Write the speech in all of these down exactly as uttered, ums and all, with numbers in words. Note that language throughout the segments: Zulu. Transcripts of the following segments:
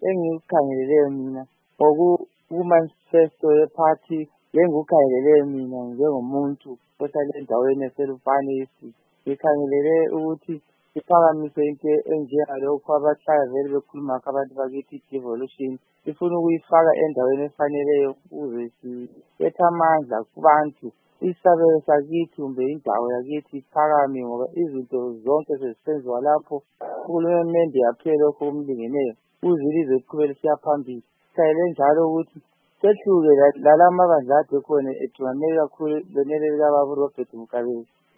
engikukhangeleleyo mina ngoku-manifesto ye-party engikukhangeleleyo mina njengomuntu ohlala endaweni yaseLupane East, ngikhangelele ukuthi iphakamise into enjengalokhu abahlala vele bekhuluma abantu bakithi i-devolution ifuna ukuyifaka endaweni efaneleyo ukuze silethe amandla kubantu. Isabelo sakithi kumbe indawo yakithi iphakame ngoba izinto zonke sezisenziwa lapho uhulumende yaphiwe lokho okumlingeneyo ukuze ilizwe liqhubeke lisiya phambili. Sikhangele njalo ukuthi sehluke lala mabandla ade khona ethungamele kakhulu lonele likababa uRobert Mugabe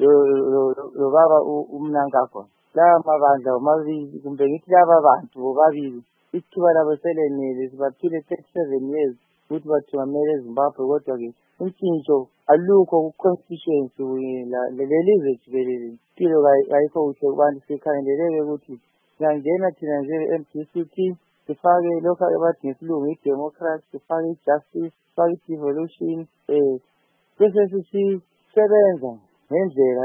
lo baba uMnangagwa. Lawa mabandla omabili kumbe ngithi laba bantu bobabili ithuba labo selenele sibaphile thirty-seven years ukuthi bathungamele eZimbabwe, kodwa-ke intshintsho alukho ku-constituency lelizwe jikelele. Impilo ayikho kuhle kubantu. Sikhangeleleke ukuthi singangena thina njenge-M D C T sifake lokho abathi ngesilungu i-democracy, sifake i-justice, sifake i-devolution, um bese sisebenza ngendlela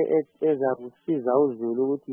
ezakusiza uzulu ukuthi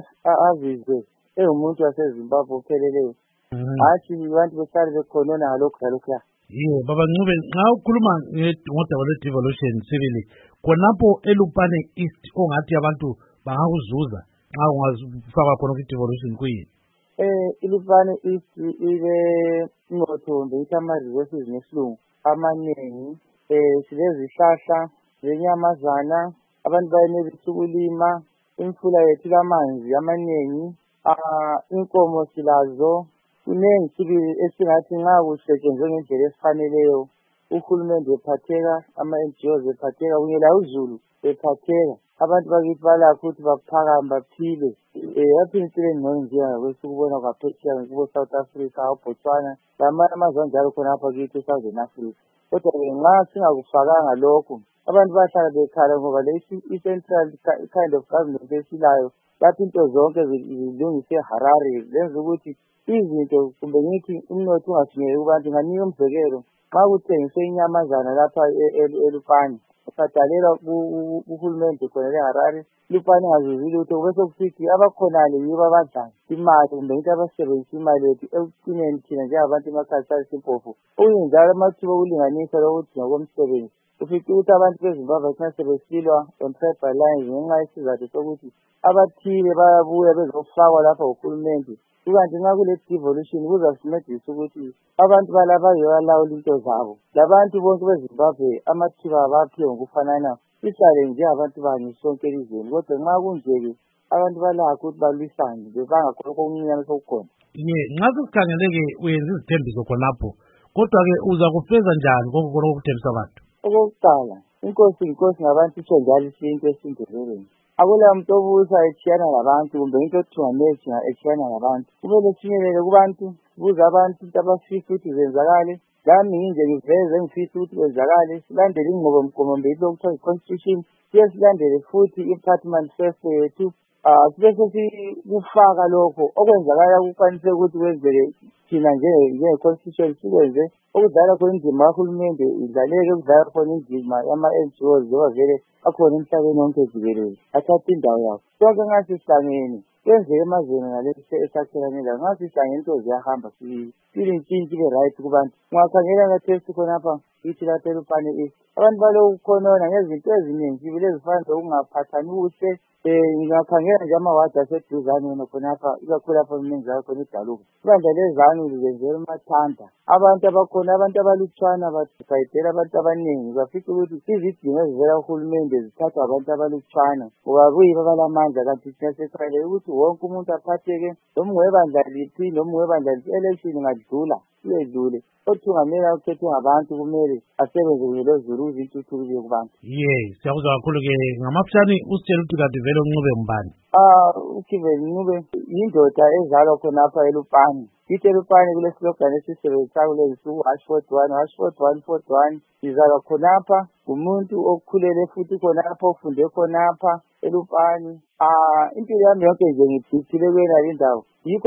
azizwe engumuntu waseZimbabwe opheleleyo, hatshi abantu behlale bekhonona ngalokhu ngalokhuya. Yebo, Baba Ncube, nxa ukhuluma ngodaba lwe-devolution sibili khonapho eLupane East ongathi abantu bangakuzuza nxa ungafakwa khona kwi-devolution kuyini? Eh, iLupane East ile ngotho ngithi ama-resources ngesilungu amanengi, eh silezihlahla zenyamazana, abantu bayenelisa ukulima, imfula yethu lamanzi amanengi, ah inkomo silazo, kunengi sibili esingathi nxa kusetshenzwe ngendlela efaneleyo uhulumende ephatheka, ama-N G Os ephatheka kunye la uzulu ephatheka, abantu bakithi balakho ukuthi baphakame baphile. um baphindisele ngcono njengakwesukubona kwaphetsheya kubo-South Africa, oBotswana lamanye amazwe anjalo khonapha kithi e-Southern Africa. Kodwa-ke nxa singakufakanga lokho abantu bahlala bekhala ngoba le i-central kind of government esilayo lapho into zonke zilungise eHarare zenza ukuthi izinto kumbe ngithi umnotho ungafinyeleli kubantu. Nganika umzekelo, nxa kuthengiswe inyamazana lapha eLupane kubhadalelwa uhulumende khona eHarare, iLupane ingazuzi lutho, bese kusithi abakhonale yibo abadlayo imali kumbe ngithi abasebenzisa imali yethu ekucineni thina njengabantu emakhaya sayisimpofu. Okunye njalo amathuba okulinganisa lokuthi ngokomsebenzi ufice ukuthi abantu beZimbabwe thina sebesilwa on tribal lines ngenxa yesizathu sokuthi abathile bayabuya bezofakwa lapha uhulumende. Kukanti nxa kule-devolution kuzasincedisa ukuthi abantu balapha bayalawula into zabo, labantu bonke beZimbabwe amathuba baphiwe ngokufanana, sihlale njengabantu banye sonke elizweni. Kodwa nxa kunje-ke abantu balakho ukuthi balwisane bebanga khonokho okuncinyane sokukhona. Ye, nxa sikhangeleke uyenza izithembiso khonapho, kodwa-ke uza kufeza njani konke khonokho okuthembisa abantu? Okokuqala, inkosi inkosi ngabantu itsho njalo isinto esiNdebeleni. Akula muntu obusa etshiyana labantu kumbe into othungamele etshiyana labantu. Kumele sifinyelele kubantu, sibuze abantu into abafisa ukuthi zenzakale. Lami nginje ngiveze ngifisa ukuthi kwenzakale, silandele inqubomgomo mbili lokuthiwa i-constitution, siye silandele futhi i-party manifesto yethu. um sibe sesikufaka lokho okwenzakala kukwanise ukuthi kwenzeke thina njenge-constitution sikwenze. Okudlala khona indima kahulumende idlaleke, okudlala khona indima yama-N G Os njengoba vele akhona emhlabeni wonke jikelele athathe indawo yakho. Sonke nxa sihlangene kwenzeke emazweni ngalesi esakhelane lawo, nxa sihlangene into ziyahamba, sibili intshintshi ibe right kubantu. Ungakhangela kathesi khonapha kithi lapha eLupane East abantu baloku khonona ngezinto eziningi sibili ezifana lokungaphathani kuhle. um ngingakhangela nje amawadi aseduzane yona khonapha ikakhulu lapho eMnenzayo khona iDaluka. Ibandla lezanu lizenzela umathanda, abantu abakhona abantu abalutshwana basayidela abantu abaningi, bafica ukuthi izidingo ezivela kuhulumende zithathwa abantu abalutshwana ngoba kuyibo abalamandla. Kanti thina sekhangele ukuthi wonke umuntu aphatheke, noma ungwebandla liphi noma ungwebandla liphi, election ingadlula iyedlule, othungameli okhethwe ngabantu kumele asebenze kunye lozulu ukuze intuthuko ibe kubantu. Ye, siyakuzwa kakhulu-ke ngamafutshane usitshela ukuthi kanti vele uNcube mbani? Ah, uKiven Ncube yindoda ezalwa khonapha eLupane. Kithi eLupane kule slogan esisebenzisayo kulezi nsuku, hash forty one, hash forty one forty one. Sizalwa khonapha, umuntu okhulele futhi khonapha, ofunde khonapha eLupane. Ah, impilo yami yonke nje ngiphithile kwena indawo. Yikho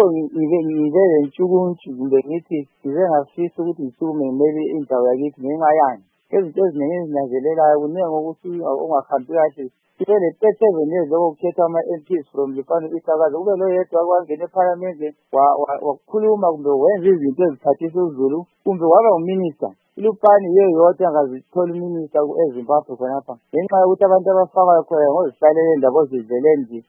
ngivele ntshukuntshu kumbe ngithi ngize ngafisa ukuthi ngisukume ngimele indawo yakithi ngenxa yani. izinto eziningi ezinyanzelelayo kuningi ngokuthi ungahambi kahle sibe le-thirty-seven years okukhetha ama-M Ps from Lupane East akaze kube loyedwa kwangena ephalamende wakhuluma kumbe wenza izinto eziphathisa uzulu kumbe waba uminista. iLupane yiyo yodwa angazithola uminista eZimbabwe khonapha ngenxa yokuthi abantu abafakayo khona ngozihlalela indaba ozidlele nje